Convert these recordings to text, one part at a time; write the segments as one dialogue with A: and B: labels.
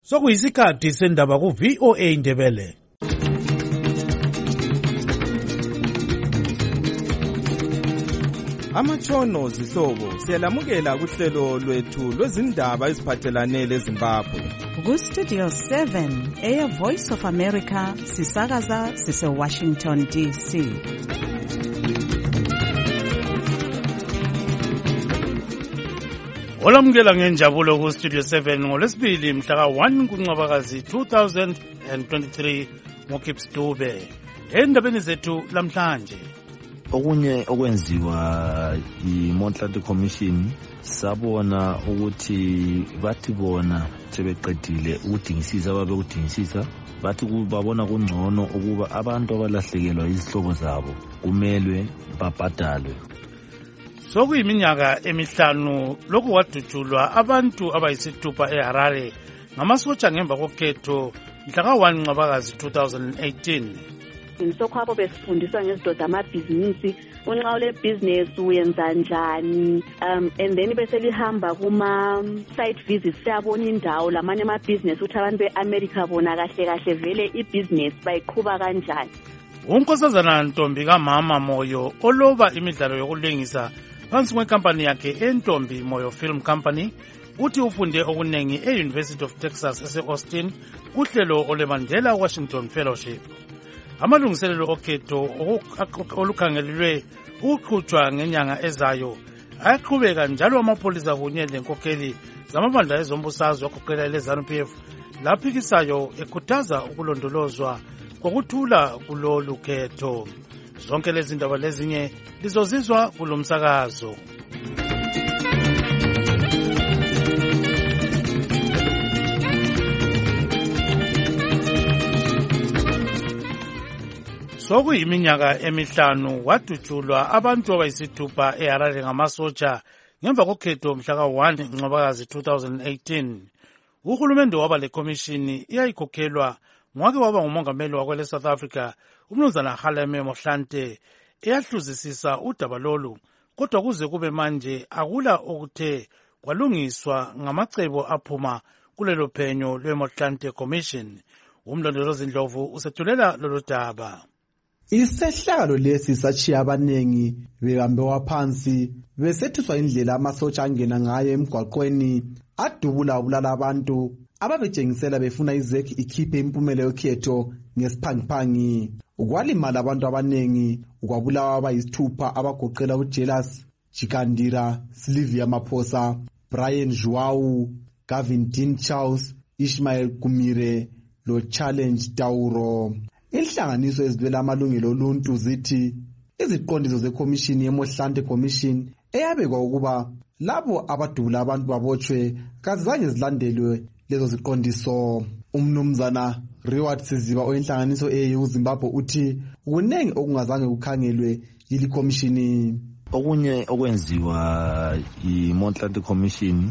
A: Sokuyisikhathi sendaba ku VOA Ndebele.
B: Amatshono zihlobo siyalamukela kuhlelo lwethu lwezindaba eziphathelane leZimbabwe.
C: Ku Studio 7 Air Voice of America sisakaza sise Washington DC.
A: Olamukela ngenjabulo ku Studio 7 ngolesibili mhla ka-1 kuNcwabakazi 2023 ngoKips Dube. Endabeni zethu lamhlanje,
D: okunye okwenziwa yi-Montlanto Commission sabona ukuthi bathi bona sebeqedile ukudingisisa ababekudingisisa, bathi babona kungcono ukuba abantu abalahlekelwa izihlobo zabo kumelwe babhadalwe.
A: sokuyiminyaka emihlanu lokhu kwadutshulwa abantu abayisithupha eHarare ngamasotsha ngemva kokhetho mhla ka-1 Ncwabakazi 2018.
E: Sokhwabo besifundiswa ngezidoda amabhizinisi, unxa ule business uyenza njani, and then bese lihamba kuma site visits siyabona indawo lamanye amabhizinesi ukuthi abantu be-America bona kahle kahle vele i-business bayiqhuba kanjani.
A: Unkosazana Ntombi kaMama Moyo oloba imidlalo yokulengisa phansi kwekampani yakhe eNtombi Moyo Film Company uthi ufunde okuningi e-University of Texas ese-Austin kuhlelo olweMandela Washington Fellowship. Amalungiselelo okhetho olukhangelelwe ukuqhutshwa ngenyanga ezayo ayaqhubeka njalo amapolisa kunye lenkokheli zamabandla ezombusazwe agoqela leZANU-PF laphikisayo ekhuthaza ukulondolozwa kokuthula kulolu khetho. Zonke lezi ndaba lezinye lizozizwa kulomsakazo. Sokuyiminyaka emihlanu wadutshulwa abantu abayisithupha eHarare ngamasotsha ngemva kokhetho mhla ka-1 Ncwabakazi 2018. Uhulumende waba lekomishini iyayikhokhelwa ngwake waba ngumongameli wakwele South Africa uMnumzana Kgalema Motlanthe eyahluzisisa udaba lolu, kodwa kuze kube manje akula okuthe kwalungiswa ngamacebo aphuma kulelo phenyo lweMotlanthe Commission. Umlondolozi Ndlovu usethulela lolu daba.
F: Isehlakalo lesi sachiya abanengi bebambewa phansi besethiswa indlela amasotsha angena ngayo emgwaqweni adubula ubulala abantu ababetshengisela befuna izeki ikhiphe impumela yokhetho ngesiphangiphangi. Ukwalimala abantu abanengi, ukwabulawa abayisithupha abagoqela uJealous Chikandira, Sylvia Maphosa, Brian Joao, Gavin Dean Charles, Ishmael Kumire lo Challenge Tauro. Inhlanganiso ezilwela amalungelo oluntu zithi iziqondiso zekomishini yeMotlanthe Commission eyabekwa ukuba labo abadubula abantu babotshwe kazange zilandelwe lezo ziqondiso. Umnumzana Reward Siziba oyinhlanganiso eyeZimbabwe uthi kunengi okungazange kukhangelwe yili komishini.
D: Okunye okwenziwa yi-Montlanto Commission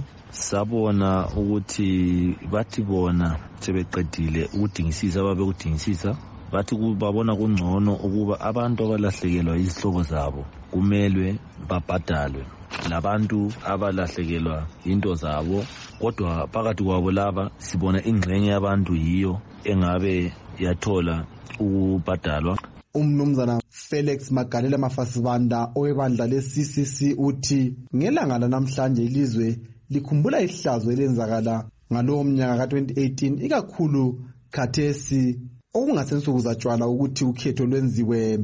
D: sabona ukuthi bathi bona sebeqedile ukudingisisa ababekudingisisa, bathi babona kungcono ukuba abantu abalahlekelwa izihlobo zabo kumelwe babhadalwe. Labantu abalahlekelwa into zabo, kodwa phakathi kwabo laba sibona ingxenye yabantu yiyo engabe yathola ukubhadalwa.
F: Umnumzana Felix Magalela Mafasibanda owebandla le-CCC uthi ngelanga lanamhlanje ilizwe likhumbula ihlazo elenzakala ngalowo mnyaka ka-2018 ikakhulu khathesi okungasensuku zatshwala ukuthi ukhetho lwenziwe.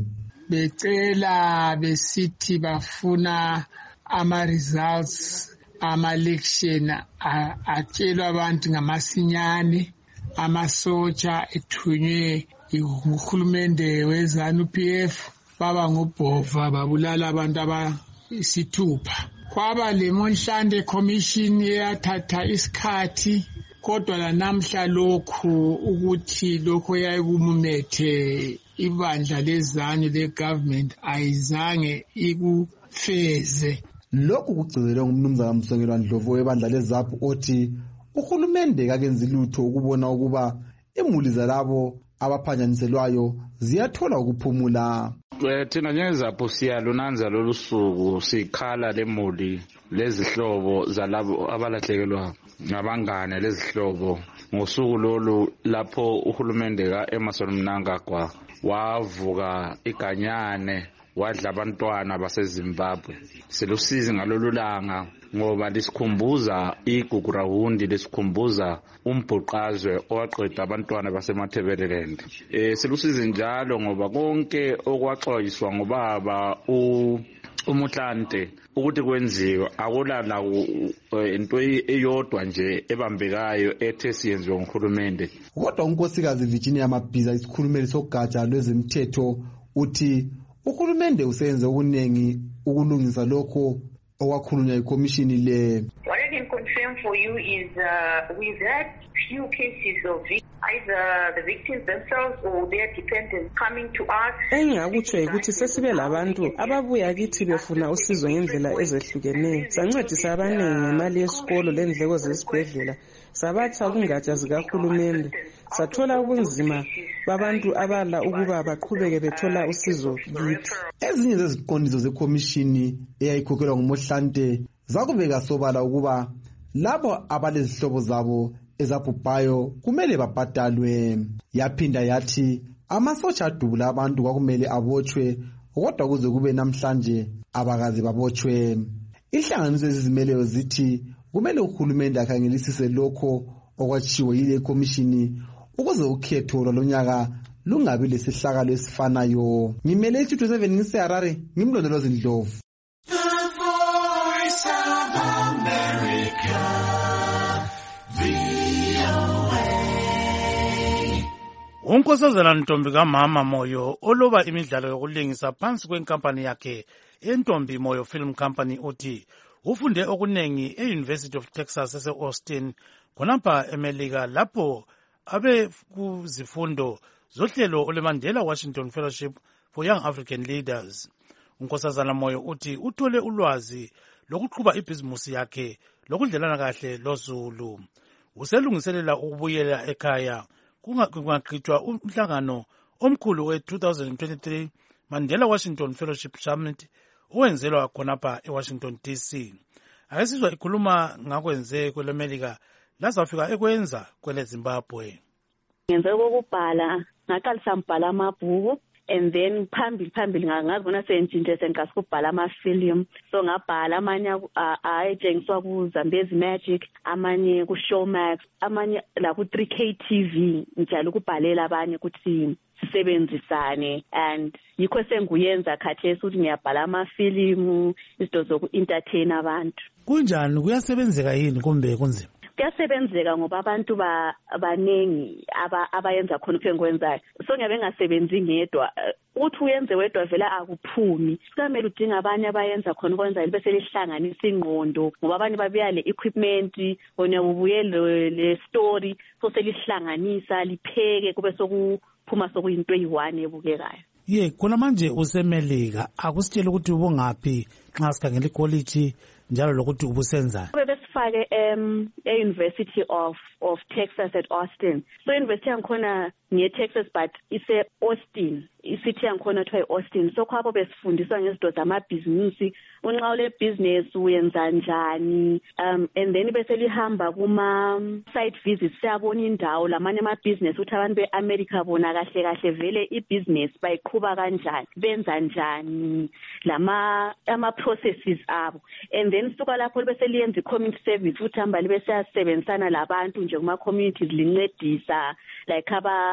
G: Becela besithi bafuna ama-results ama-election atshelwa abantu ngamasinyane, amasotsha ethunywe uhulumende weZANU-PF baba ngobhova babulala abantu abayisithupha. Kwaba le Motlanthe Commission eyathatha isikhathi, kodwa lanamhla lokhu ukuthi lokho yayikumumethe ibandla leZANU le-government ayizange ikufeze.
F: Lokhu kugcizelwe ngumnumzana Msongelwa Ndlovu webandla leZAPU othi uhulumende kakenzi lutho ukubona ukuba imuli zalabo abaphanyaniselwayo ziyathola ukuphumula.
H: Thina njengeZAPU siyalunanza lolu suku, sikhala lemuli lezihlobo zalabo abalahlekelwa nabangane lezihlobo ngosuku lolu lapho uhulumende ka-Emmerson Mnangagwa wavuka iganyane wadla abantwana baseZimbabwe. Silusizi ngalolu langa ngoba lisikhumbuza igugu rawundi, lisikhumbuza umbhuqazwe owaqeda abantwana basemathebeleland. Silusizi njalo ngoba konke okwaxwayiswa ngobaba uMutlante ukuthi kwenziwe akulala into eyodwa nje ebambekayo ethe siyenziwe nguhulumende.
F: Kodwa unkosikazi Virginia Mabhiza, isikhulumeli sogatsha lwezemthetho, uthi uhulumende useyenze okuningi ukulungisa lokho okwakhulunywa ikomishini le.
I: What I can confirm for you is we've had few cases of either the victims themselves or their dependents coming to us.
J: Engakutsho ukuthi sesibe labantu ababuya kithi befuna usizo ngendlela ezehlukeneyo. Sancedisa abaningi ngemali yesikolo lendleko zesibhedlela. Sabatha kungatsha zikahulumende. Sathola ubunzima babantu abala ukuba baqhubeke bethola usizo kithi.
F: Ezinye zeziqondiso zekomishini eyayikhokhelwa nguMohlante zakubeka sobala ukuba labo abalezihlobo zabo ezabhubhayo kumele babhadalwe. Yaphinda yathi amasotsha adubula abantu kwakumele abotshwe, kodwa kuze kube namhlanje abakazi babotshwe. Inhlanganiso ezizimeleyo zithi kumele uhulumende akhangelisise lokho okwatshiwo yile komishini ukuze ukhetho lonyaka lungabi lesihlakalo esifanayo. Ngimele iStudio 7 ngiseHarare, ngimlondolozi Ndlovu.
A: Unkosazana Ntombi kaMama Moyo oloba imidlalo yokulingisa phansi kwenkampani yakhe eNtombi Moyo Film Company uthi ufunde okunengi e-University of Texas ese-Austin khonapha eMelika lapho abe kuzifundo zohlelo olweMandela Washington Fellowship for Young African Leaders. Unkosazana Moyo uthi uthole ulwazi lokuqhuba ibhizimusi yakhe lokudlelana kahle loZulu. Uselungiselela ukubuyela ekhaya kungaqhutshwa umhlangano omkhulu we-2023 Mandela Washington Fellowship Summit owenzelwa khonapha eWashington DC. Akesizwa ikhuluma ngakwenze kweleMelika lazafika ekwenza kwele Zimbabwe.
E: Ngenze kokubhala, ngaqalisa ngibhala amabhuku, and then phambili ngazibona sentshintshe sengikasi ukubhala amafilimu. So ngabhala amanye ayentshengiswa kuZambezi Magic, amanye kuShowmax, amanye la ku3K TV, njalo ukubhalela abanye ukuthi sisebenzisane, and yikho senguyenza khathesi ukuthi ngiyabhala amafilimu, izinto zoku-entertain abantu.
A: Kunjani, kuyasebenzeka yini kumbe kunzima?
E: Kuyasebenzeka ngoba abantu abanengi abayenza khona ukwenzayo. So ngiyabe ngasebenzi ngedwa. Uthi uyenze wedwa vela akuphumi. Sikamele udinga abanye abayenza khona ukwenzayo bese lihlanganisa ingqondo ngoba abanye babuya le equipment, wona ubuye le story, so selihlanganisa lipheke kube sokuphuma sokuyinto eyi-1 ebukekayo.
A: Khona manje useMelika, akusitshela ukuthi ubungaphi nxa sikhangela ikoliji njalo lokuthi ubusenzani?
E: Besifake e-University of Texas at Austin. So university yangikhona ngiye-Texas but ise-Austin. Isithi yangikhona kuthiwa i-Austin. So khapho besifundiswa ngezinto zamabhizinisi, unxa ule-business uyenza njani, and then bese lihamba kuma-site visits siyabona indawo lamanye ama-business ukuthi abantu be-America bona kahle kahle vele i-business bayiqhuba kanjani, benza njani, ama-processes abo. And then suka lapho bese liyenza i-community service ukuthi hamba libe siyasebenzisana labantu nje kuma-communities lincedisa like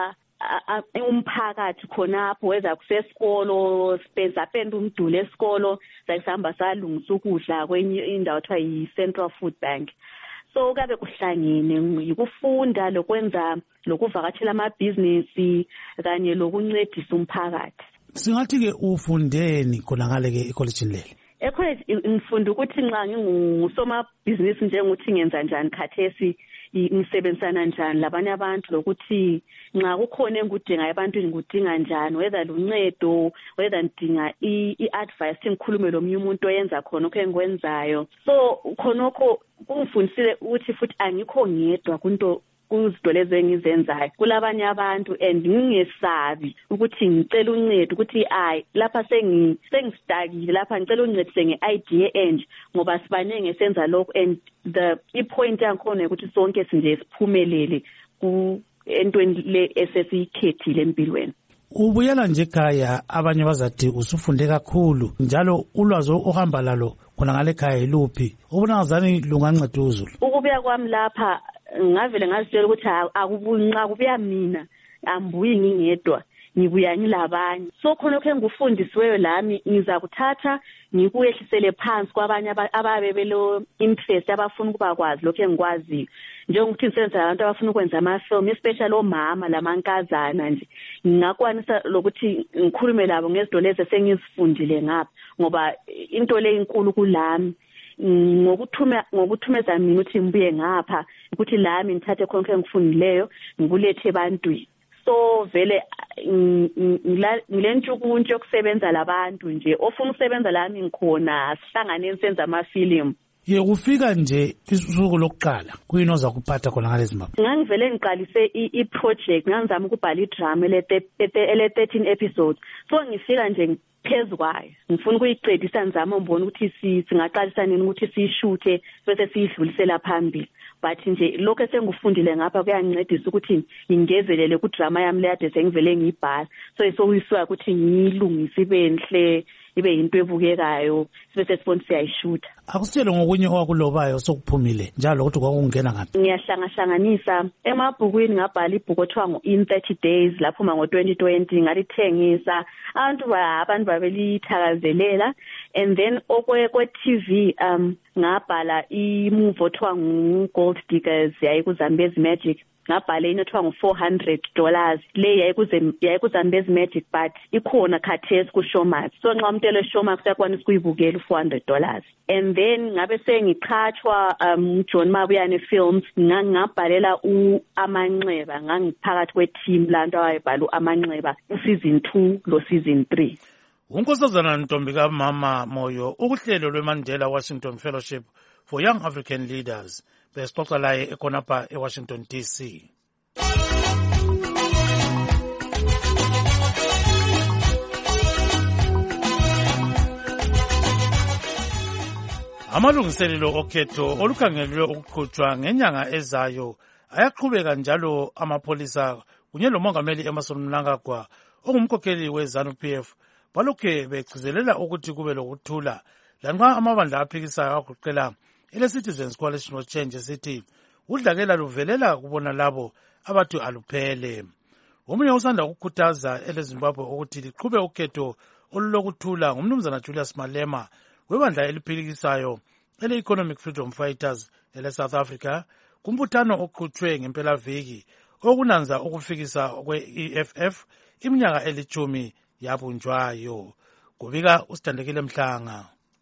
E: umphakathi khonapho weza kusesikolo sipenda umduli esikolo sayisihamba salungisa ukudla kwenye indawo kuthiwa yi-Central Food Bank. So kabe kuhlangene yikufunda lokwenza lokuvakatshela amabhizinisi kanye lokuncedisa umphakathi.
A: Singathi-ke ufundeni khona ngale-ke ekolejini leli?
E: Ekholeji ngifunda ukuthi nxa ngingusomabhizinisi njengokuthi ngenza njani khathesi, ngisebenzisana njani labanye abantu, lokuthi nxa kukhona engikudingayo ebantwini ngikudinga njani, whether luncedo, whether ngidinga i-advice ngikhulume lomunye umuntu oyenza khona okho engikwenzayo. So khonokho kungifundisile ukuthi futhi angikho ngedwa kunto kuzinto lezi engizenzayo kulabanye abantu and ngingesabi ukuthi ngicela uncedo ukuthi lapha sengistakile lapha ngicela uncedise nge-idea enje ngoba sibanenge senza lokho and i-point yankhona ukuthi sonke sinje siphumelele entweni le esesiyikhethile empilweni.
A: Ubuyela nje ekhaya abanye bazathi usufunde kakhulu njalo ulwazi ohamba lalo khona ngale ekhaya iluphi ubona ngazani lunganceda uZulu.
E: Ukubuya kwami lapha ngavele ngazitshela ukuthi akubunqa kubuya mina ambuyi ngingedwa ngibuya ngilabanye so khona lokho engufundisiweyo lami ngiza kuthatha ngikuyehlisele phansi kwabanye ababe belo interest abafuna ukuba kwazi lokho engikwaziyo njengokuthi ngisenza abantu abafuna ukwenza amafilm especially omama lamankazana nje ngingakwanisa lokuthi ngikhulume labo ngezinto lezi esengizifundile ngapha ngoba into le inkulu kulami ngokuthumeza mina ukuthi ngibuye ngapha ukuthi lami ngithathe konke engifundileyo ngikulethe ebantwini. So vele ngilentshukuntshu yokusebenza labantu nje ofuna ukusebenza lami ngikhona sihlangane senza amafilimu.
A: Kufika nje isuku lokuqala kuyini oza kuphatha khona ngalezi mapha?
E: Ngangivele ngiqalise i-project ngangizama ukubhala idrama ele 13 episodes so ngifika nje phezu kwayo ngifuna ukuyiqedisa ngizama ngibona ukuthi singaqalisa nini ukuthi siyishuthe bese siyidlulisela phambili but nje lokho esengifundile ngapha kuyancedisa ukuthi ngingezelele ku drama yami leyade sengivele ngiyibhala so isokuyiswa ukuthi ngiyilungise ibenhle ibe into ebukekayo bese sifona siyayishuta.
A: Akusitshele ngokunye owakulobayo sokuphumile njalo ukuthi kwakungena ngaphi?
E: Ngiyahlanganisa emabhukwini ngabhala ibhuku othiwa ngo-In 30 Days lapho ngo-2020 ngalithengisa abantu babelithakazelela and then kwe-TV ngabhala imovie othiwa ngu-Gold Diggers yayikuzambezi Magic ngabhala inothiwa ngo-$400 le yayikuzambezi Magic but ikhona khathesi ku-Showmax so nxa umuntu ele-Showmax uyakwanisa ukuyibukela $400 and then ngabe sengiqhatshwa John Mabuyane Films ngabhalela Amanxeba ngangiphakathi kwe-team lanto awayebhala Amanxeba season 2 lo season 3.
A: Unkosazana Ntombi kaMama Moyo ukuhlelo lweMandela Washington Fellowship for Young African Leaders besixoxa laye ekhonapha eWashington DC. Amalungiselelo okhetho olukhangelwe ukuqhutshwa ngenyanga ezayo ayaqhubeka njalo amapholisa kunye lomongameli Emmerson Mnangagwa ongumkhokheli weZANU-PF balokhe begcizelela ukuthi kube lokuthula lanxa amabandla aphikisayo agoqela ele-Citizens Coalition of Change sithi udlakela luvelela kubona labo abathi aluphele. Omunye usanda ukukhuthaza eleZimbabwe ukuthi liqhube ukhetho olulokuthula ngumnumzana Julius Malema webandla eliphikisayo ele-Economic Freedom Fighters ele-South Africa kumbuthano oqhutshwe ngempelaviki okunanza ukufikisa kwe-EFF iminyaka eli-10 yabunjwayo. Kubika uSithandekile Mhlanga.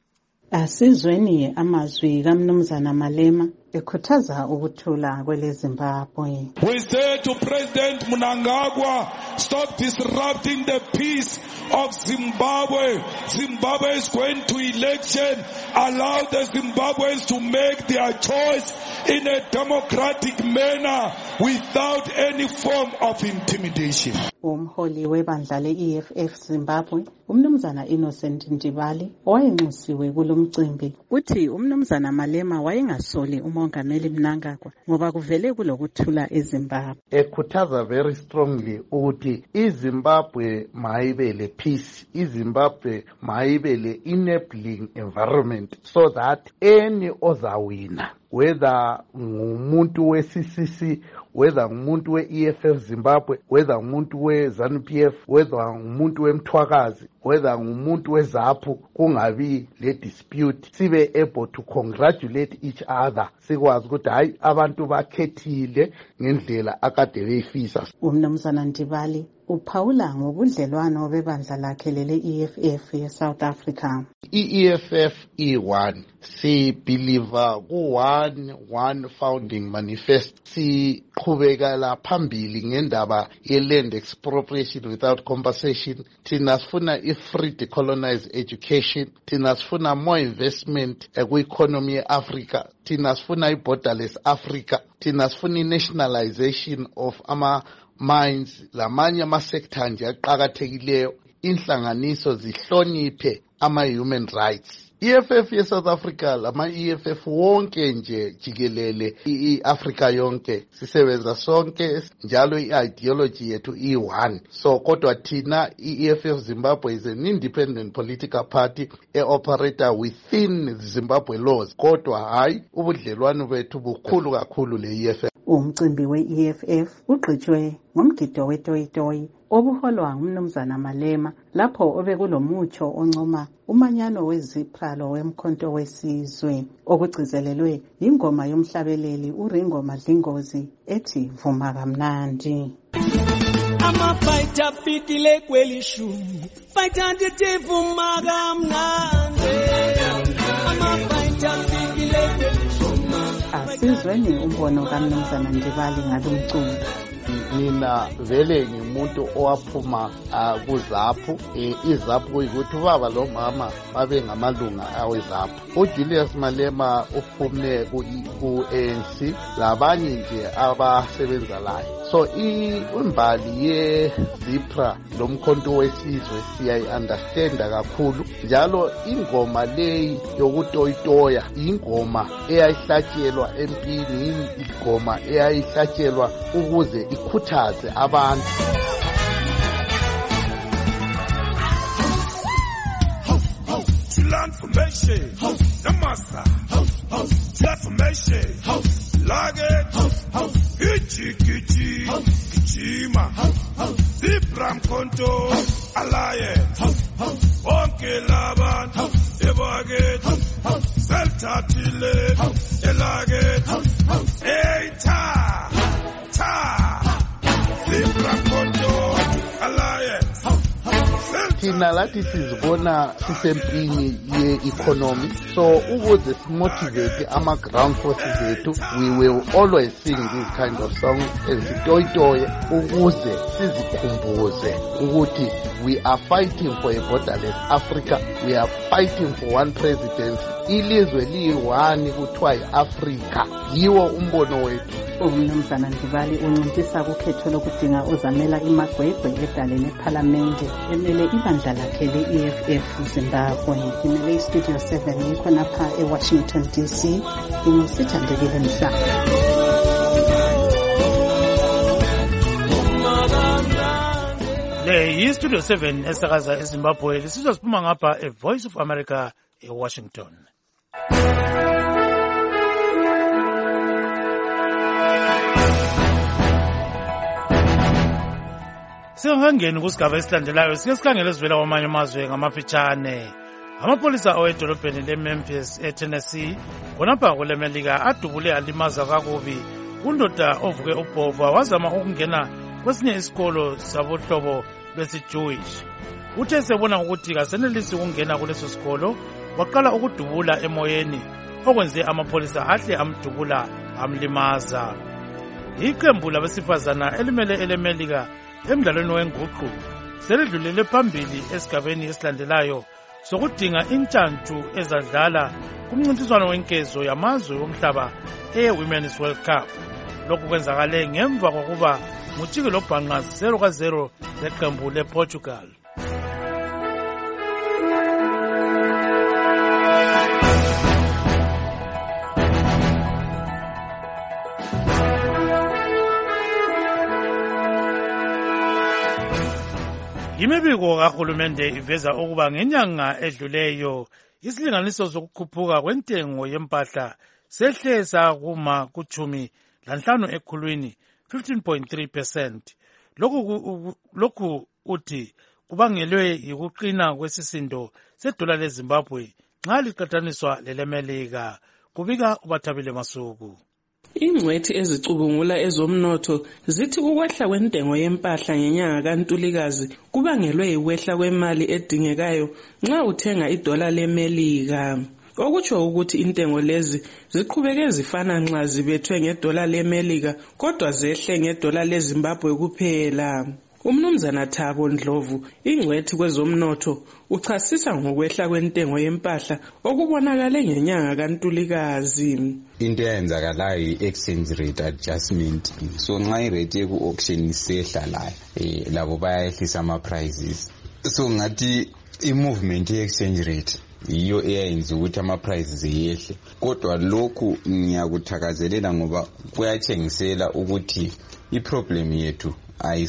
C: Asizweni amazwi kaMnumzana Malema ekhuthaza ukuthula kweleZimbabwe.
K: We say to President Mnangagwa, stop disrupting the peace of Zimbabwe. Zimbabwe is going to election. Allow the Zimbabweans to make their choice in a democratic manner without any form of intimidation.
C: Umholi webandla le-EFF Zimbabwe, uMnumzana Innocent Ndibali, owayenxusiwe kulomcimbi, uthi uMnumzana Malema wayengasoli umongameli Mnangagwa ngoba kuvele kulokuthula eZimbabwe.
L: Ekhuthaza very strongly ukuthi iZimbabwe mayibe le peace, iZimbabwe mayibe le enabling environment so that any ozawina whether ngumuntu we-CCC, whether ngumuntu we-EFF Zimbabwe, whether ngumuntu we-ZANU-PF, whether ngumuntu weMthwakazi, whether ngumuntu weZAPU, kungabi le dispute, sibe able to congratulate each other, sikwazi ukuthi hayi abantu bakhethile ngendlela akade beyifisa.
C: uMnumzana Ndibali uphawula ngobudlelwano bebandla lakhe lele-EFF ye-South Africa.
L: I-EFF i-1 sibelieve ku-one founding manifest, siqhubekela phambili ngendaba ye-land expropriation without compensation, thina sifuna i-free decolonized education, thina sifuna more investment kwi-economy ye-Africa, thina sifuna i-borderless Africa, thina sifuna i-nationalization of ama-mines lamanye ama-sector nje aqakathekileyo, inhlanganiso zihloniphe ama-human rights. EFF ye-South Africa lama-EFF wonke nje jikelele i-Africa yonke sisebenza sonke njalo i-ideology yethu i-one. So kodwa thina i-EFF Zimbabwe is an independent political party e-operator within Zimbabwe laws, kodwa hayi ubudlelwano bethu bukhulu kakhulu le-EFF.
C: Umcimbi we-EFF ugqitshwe ngomgido wetoyitoyi obuholwa ngumnumzana Malema lapho obekulomutsho oncoma umanyano wezipralo wemkhonto wesizwe okugcizelelwe ingoma yomhlabeleli uRingo Madlingozi ethi vuma kamnandi.
M: Amafighter fikile kwelishu fighter ndithi vuma kamnandi. Amafighter fikile kwelishu.
C: Asizweni umbono kaMnumzana Ndibali ngalomculo.
L: Mina vele ngimuntu owaphuma kuZAPU. iZAPU kuyikuthi ubaba lo mama babe ngamalunga aweZAPU. uJulius Malema uphume ku-ANC labanye nje abasebenza layo. So imbali ye-ZIPRA lomkhonto wesizwe siyayi-understanda kakhulu, njalo ingoma leyi yokutoyitoya ingoma eyayihlatshelwa empini, ingoma eyayihlatshelwa ukuze ikhuthaze abantu.
K: Transformation, the master, transformation, luggage, Kichi, Kichima, ZIPRA Mkhonto Alliance, Onke Laban, Ebaget, Seltatile, Elaget, ZIPRA Mkhonto Alliance.
L: Thina lathi sizibona sisempini ye-economy, so ukuze simotivate ama-ground forces ethu, we will always sing this kind of song ezitoyitoye ukuze sizikhumbuze ukuthi we are fighting for a borderless Africa, we are fighting for one presidency. Ilizwe liyi-one kuthiwa yi-Africa, yiwo umbono wethu.
C: Umnumzana Ndibali uncintisa kukhetho lokudinga uzamela imagwegwe edaleni ephalamende emele ibandla lakhe le-EFF Zimbabwe. Imele iStudio 7 yikho napha eWashington DC. Ingusithandekile Mhlanga.
A: Le yiStudio 7 esakaza eZimbabwe lisizwa siphuma ngapha eVoice of America eWashington. Singangeni kusigaba esilandelayo sike sikhangele sivela kwamanye amazwe ngamafitshane. Amapolisa awedolobheni leMemphis eTennessee khonapha kwelemelika adubule alimaza kakubi undoda ovuke ubhova wazama ukungena kwesinye isikolo sabohlobo besiJewish. Uthe sebona ukuthi kasenelisi ukungena kuleso sikolo waqala ukudubula emoyeni okwenze amapolisa ahle amdubula amlimaza. Iqembu labesifazana elimele elemelika emdlalweni wenguqu selidlulele phambili esigabeni esilandelayo sokudinga intshantshu ezadlala kumncintiswano wenkezo yamazwe womhlaba e-Women's World Cup. Lokhu kwenzakale ngemva kokuba ngujike lobhanqa 0-0 leqembu lePortugal. Imibiko kahulumende iveza ukuba ngenyanga edluleyo isilinganiso sokukhuphuka kwentengo yempahla sehle sakuma ku-15 ekhulwini 15.3%. Lokhu uthi kubangelwe yikuqina kwesisindo sedola leZimbabwe nxa liqhathaniswa lelemelika. Kubika uBathabile Masuku.
J: Ingcwethi ezicubungula ezomnotho zithi ukwehla kwentengo yempahla ngenyanga kaNtulikazi kubangelwe yikwehla kwemali edingekayo nxa uthenga idola lemelika. Okutsho ukuthi intengo lezi ziqhubeke zifana nxa zibethwe ngedola lemelika kodwa zehle ngedola leZimbabwe kuphela. Umnumzana Thabo Ndlovu, ingcwethi kwezomnotho, uchasisa ngokwehla kwentengo yempahla okubonakale ngenyanga kaNtulikazi.
N: Into eyenzakalayo i-exchange rate adjustment. So nxa irate yeku-auction isehla layo labo bayayehlisa ama-prices. So ngathi i-movement ye-exchange rate yiyo eyayenza ukuthi ama-prices yehle. Kodwa lokhu ngiyakuthakazelela ngoba kuyatshengisela ukuthi i-problem yethu I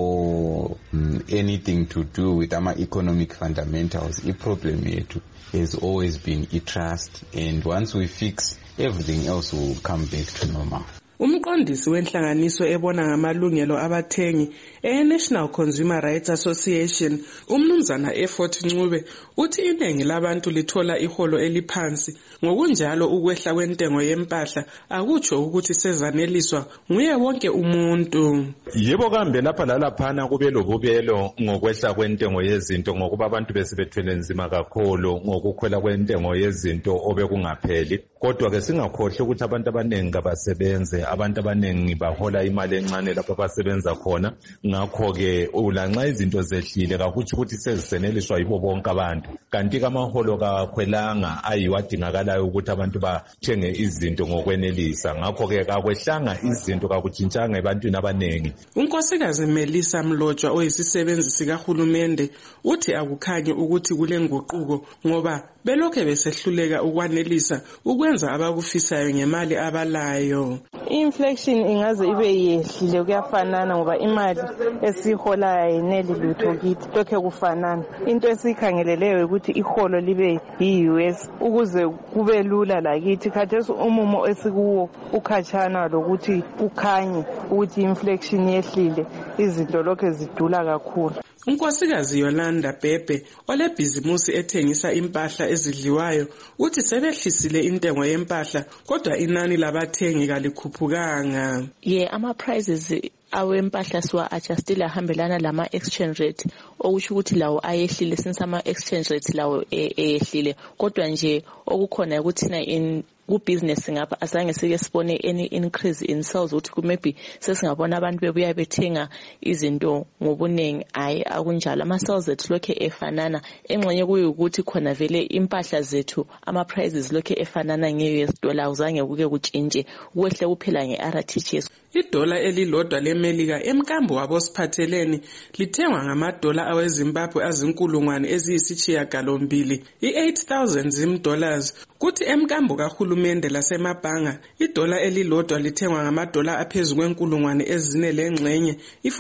N: saw anything to do with our economic fundamentals. The problem yethu has always been trust, and once we fix, everything else will come back to normal.
J: Umqondisi wenhlanganiso ebona ngamalungelo abathengi National Consumer Rights Association, umnumzana Effort Ncube, uthi iningi labantu lithola iholo eliphansi. Ngokunjalo ukwehla kwentengo yempahla akutsho ukuthi sezaneliswa nguye wonke umuntu.
B: Yebo kambe lapha lalaphana kube lobubelo ngokwehla kwentengo yezinto ngokuba abantu besebethwele nzima kakhulu ngokukhwela kwentengo yezinto obekungapheli. Kodwa ke singakhohle ukuthi abantu abanengi abasebenze, abantu abanengi bahola imali encane lapho abasebenza khona. Ngakho ke ulanxa izinto zehlile kakuthi ukuthi seziseneliswa yibo bonke abantu. Kanti kamaholo kakhwelanga ayiwadingakalayo ukuthi abantu bathenge izinto ngokwenelisa. Ngakho ke kakwehlanga izinto kakutshintshanga ebantwini abanengi.
J: Unkosikazi Melissa Mlotshwa oyisisebenzi sikahulumende uthi akukhanye ukuthi kule nguquko ngoba belokhe besehluleka ukwanelisa ukwenza abakufisayo ngemali abalayo.
O: Inflation ingaze ibe yehlile kuyafanana ngoba imali esihola ayineli lutho kithi lokho kufanana. Into esikhangeleleyo ukuthi iholo libe yi-US ukuze kube lula lakithi. Khathesi umumo esikuwo ukhatshana lokuthi ukhanye ukuthi inflation yehlile, izinto lokho zidula kakhulu.
J: Unkosikazi Yolanda Bhebhe olebhizimusi ethengisa impahla ezidliwayo uthi sebehlisile intengo yempahla kodwa inani labathengi kalikhuphukanga.
P: Ama prices awempahla siwa adjustile ahambelana lama exchange rate okusho ukuthi lawo ayehlile since ama exchange rate lawo eyehlile kodwa nje okukhona ukuthi na ku-business ngapha azange sike sibone any increase in sales ukuthi maybe sesingabona abantu bebuya bethenga izinto ngobunengi. Hayi akunjalo, ama-sales ethu lokhe efanana. Engxenye kuyukuthi khona vele impahla zethu ama-prices lokhe efanana nge-US dollar, uzange kuke kutshintshe, kwehle kuphela nge-RTGS.
J: Idola elilodwa leMelika emkambo wabosiphatheleni lithengwa ngamadola aweZimbabwe azinkulungwane eziyisishiyagalombili, i-8,000 zim-dollars. Kuthi emkambo kahulumende lasemabhanga idola elilodwa lithengwa ngamadola aphezu kwenkulungwane ezine lengxenye,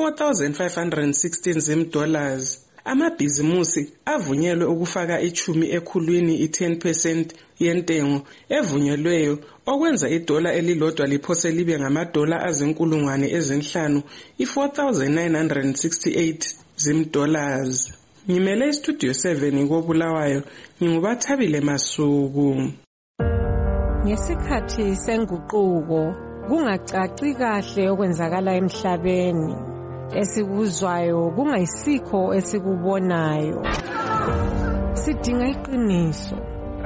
J: i-4,516 zim-dollars. Amabhizimusi avunyelwe ukufaka 10 ekhulwini i-10% yentengo evunyelweyo okwenza idola elilodwa liphose libe ngamadola azinkulungwane ezinhlanu, i-4,968 zim-dollars. Ngimele istudio 7 koBulawayo, ngingubathabile Masuku.
Q: Ngesikhathi senguquko kungacaci kahle okwenzakala emhlabeni, esikuzwayo kungayisikho esikubonayo. Sidinga iqiniso.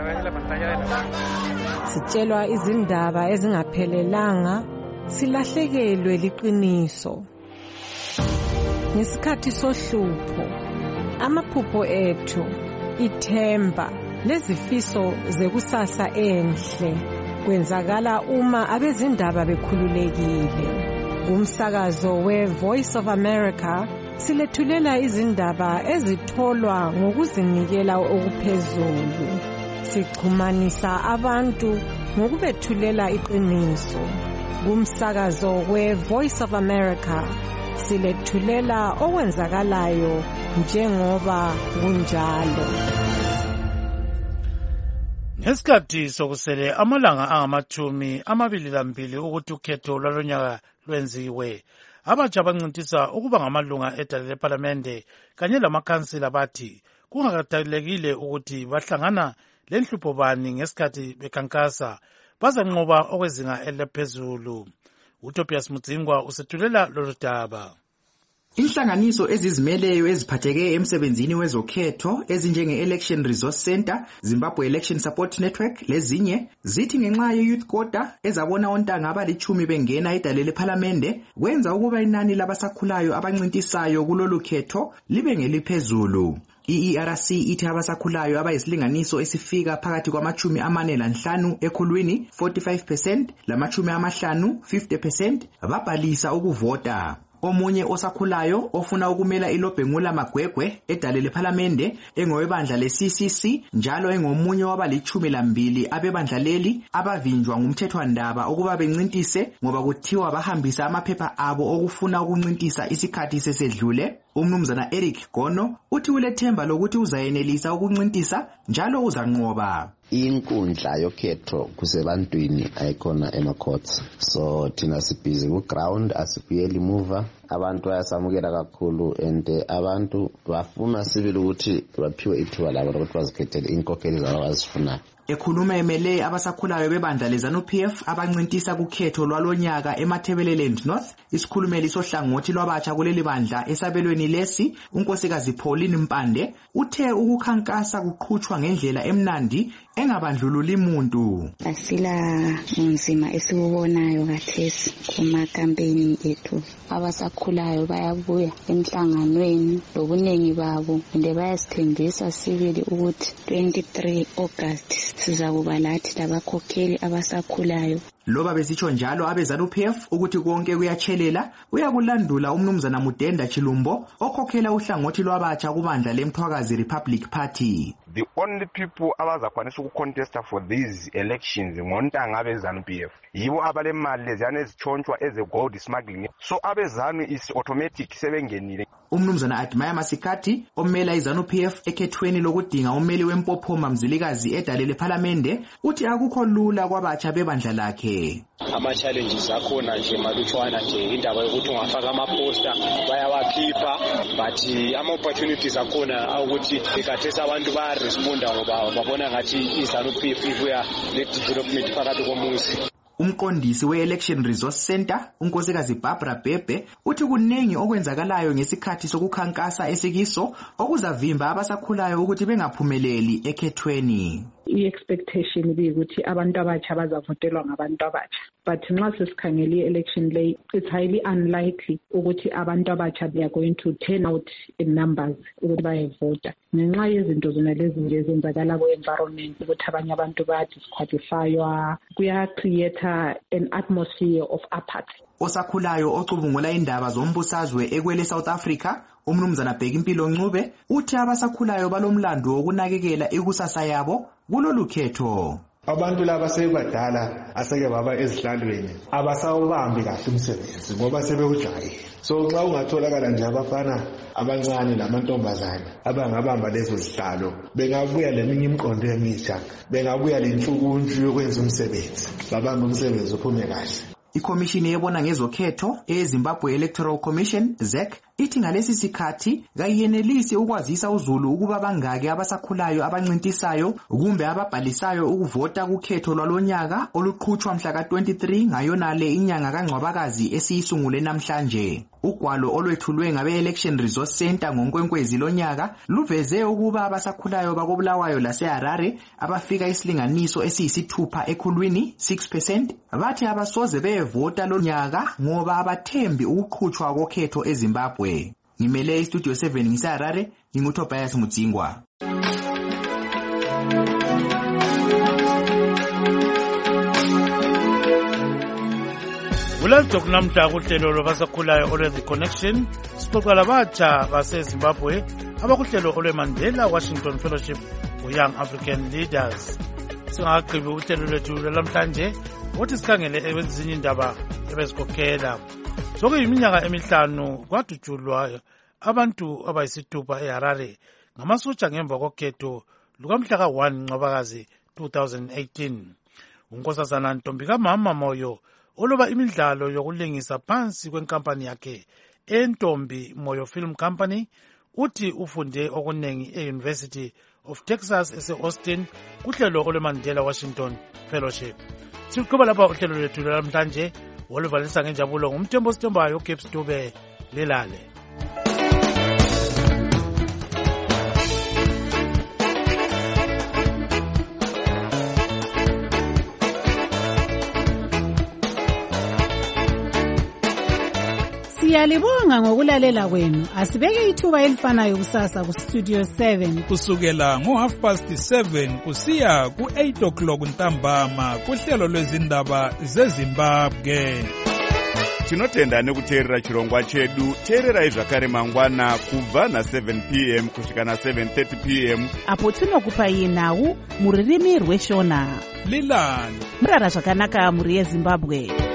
Q: Sitshelwa izindaba ezingaphelelanga, silahlekelwe liqiniso. Ngesikhathi sohlupho, amaphupho ethu, ithemba lezifiso zekusasa enhle kwenzakala uma abezindaba bekhululekile. Umsakazo we-Voice of America silethulela izindaba ezitholwa ngokuzinikela okuphezulu. Sixhumanisa abantu ngokubethulela iqiniso. Kumsakazo we-Voice of America silethulela okwenzakalayo njengoba kunjalo.
A: Ngesikhathi sokusele amalanga angama-22 ukuthi ukhetho lwalonyaka lwenziwe, abatsha bancintisa ukuba ngamalunga edale lePhalamende kanye lamakhansila bathi kungakhathalekile ukuthi bahlangana lenhlupho bani ngesikhathi bekhankasa, bazanqoba okwezinga eliphezulu. uTobias Mudzingwa usethulela lolu daba.
R: Inhlanganiso ezizimeleyo eziphatheke emsebenzini wezokhetho ezinjenge-Election Resource Center, Zimbabwe Election Support Network lezinye zithi ngenxa ye-youth quota ezabona ontanga abali-10 bengena edale lephalamende kwenza ukuba inani labasakhulayo abancintisayo kulolu khetho libe ngeliphezulu. I-ERC ithi abasakhulayo abayisilinganiso esifika phakathi kwama-45 ekhulwini 45% lama-50 50% babhalisa ukuvota. Omunye osakhulayo ofuna ukumela iLobhengula Magwegwe edale lephalamende engowebandla le-CCC njalo engomunye wabali-12 abebandla leli abavinjwa ngumthethwandaba ukuba bencintise ngoba kuthiwa bahambisa amaphepha abo okufuna ukuncintisa isikhathi sesedlule. Umnumzana Eric Gono uthi ulethemba lokuthi uzayenelisa ukuncintisa njalo uzanqoba.
S: Inkundla yokhetho kusebantwini ayikhona ema-courts, so thina sibhizi ku-ground asibuyeli muva. Abantu bayasamukela kakhulu and abantu bafuna sibili ukuthi baphiwe ithuba labo lokuthi bazikhethele inkokheli zabo abazifunayo.
R: Ekhuluma emele abasakhulayo bebandla leZANU-PF abancintisa kukhetho lwalonyaka eMatabeleland North, isikhulumeli sohlangothi lwabatsha kuleli bandla esabelweni lesi, unkosikazi Pauline Mpande, uthe ukukhankasa kuqhutshwa ngendlela emnandi engabandlululi umuntu.
T: Asila nzima esikubonayo kathesi kuma-campaign ethu. Abasakhulayo bayabuya emhlanganweni lobuningi babo ende bayasithembisa sibili ukuthi 23 August sizakuba lathi labakhokheli abasakhulayo.
R: Loba besitsho njalo abeZANU-PF ukuthi konke kuyatshelela uyakulandula umnumzana Mudenda Chilumbo okhokhela uhlangothi lwabatsha kubandla leMthwakazi Republic Party.
U: The only people abazakwanisa ukucontesta for these elections ngontanga abeZANU-PF yibo abalemali leziyana ezitshontshwa eze-gold smuggling, so abeZANU is automatic sebengenile.
R: Umnumzana Admaya Masikati omela iZANU-PF ekhethweni lokudinga ummeli wempophoma Mzilikazi edale lephalamende uthi akukho lula kwabatsha bebandla lakhe.
V: Ama-challenges akhona nje malutshwana nje indaba yokuthi ungafaka amaposta bayawakhipha, but ama-opportunities akhona ukuthi ikathesi abantu bayaresponda ngoba babona ngathi iZANU-PF ibuya ne-development phakathi komuzi.
R: Umqondisi we-Election Resource Center, unkosikazi Barbara Bebe, uthi kunengi okwenzakalayo ngesikhathi sokukhankasa esikiso okuzavimba abasakhulayo ukuthi bengaphumeleli ekhethweni.
W: I-expectation ukuthi abantu abatsha bazavotelwa ngabantu abatsha, but nxa sesikhangele i-election lay, it's highly unlikely ukuthi abantu abatsha they are going to turn out in numbers ukuthi bayevota ngenxa yezinto zona lezi nje ezenzakala kwe-environment ukuthi abanye abantu bayadisqualifywa, kuya-create an atmosphere of apathy.
R: Osakhulayo ocubungula indaba zombusazwe ekwele South Africa, umnumzana Bhekimpilo Ncube, uthi abasakhulayo balomlando wokunakekela ikusasa yabo kulolu khetho.
X: Abantu laba sebadala aseke baba ezihlalweni abasawubambi kahle umsebenzi ngoba sebewujaye. So nxa ungatholakala nje abafana abancane namantombazane abangabamba lezo zihlalo bengabuya leminye imqondo emisha, bengabuya lenhlukuntshu yokwenza umsebenzi, babamba umsebenzi uphume kahle.
R: Ikomishini ebona ngezokhetho eZimbabwe Electoral Commission ZEC ithi ngalesi sikhathi kayenelisi ukwazisa uZulu ukuba bangaki abasakhulayo abancintisayo kumbe ababhalisayo ukuvota kukhetho lwalonyaka oluqhutshwa mhla ka-23 ngayonale inyanga kaNgcwabakazi esiyisungule namhlanje. Ugwalo olwethulwe ngabe-Election Resource Center ngoNkwenkwezi lonyaka luveze ukuba abasakhulayo bakoBulawayo lase-Harare abafika isilinganiso esiyisithupha ekhulwini 6% bathi abasoze beyevota lonyaka ngoba abathembi ukuqhutshwa kokhetho eZimbabwe. Ngimele iStudio 7 ngise-Harare, nginguTobias Mudzingwa.
A: Kulento kunamhla kuhlelo lwabasakhulayo olwe-The Connection sixoxa labatsha baseZimbabwe abakuhlelo olwe-Mandela Washington Fellowship for Young African Leaders. Singaqhibi uhlelo lwethu lwamhlanje ukuthi sikhangele ezinye indaba ebezikhokhela. Sokuyiminyaka emihlanu kwadutshulwa abantu abayisithupha eHarare ngamasotsha ngemva kokhetho lukamhla ka-1 Ncwabakazi 2018. Unkosazana Ntombi Mama Moyo oloba imidlalo yokulingisa phansi kwenkampani yakhe eNtombi Moyo Film Company uthi ufunde okunengi e-University of Texas ese-Austin kuhlelo olwe-Mandela Washington Fellowship. Siqhuba lapha uhlelo lwethu lwamhlanje oluvalisa ngenjabulo ngumthembo sithembayo uGibbs Dube lelale.
D: Siyalibonga ngokulalela kwenu. Asibeke ithuba elifanayo kusasa ku Studio 7
G: kusukela ngo7:30 kusiya ku8 ntambama kuhlelo lwezindaba zeZimbabwe.
H: Tinotenda nekuteerera chirongwa chedu. Teererai zvakare mangwana kubva na7 p.m. kusvika na7:30 p.m.
I: apo tinokupai nhau mururimi rweshona.
G: Lilani
I: murara zvakanaka muri yeZimbabwe.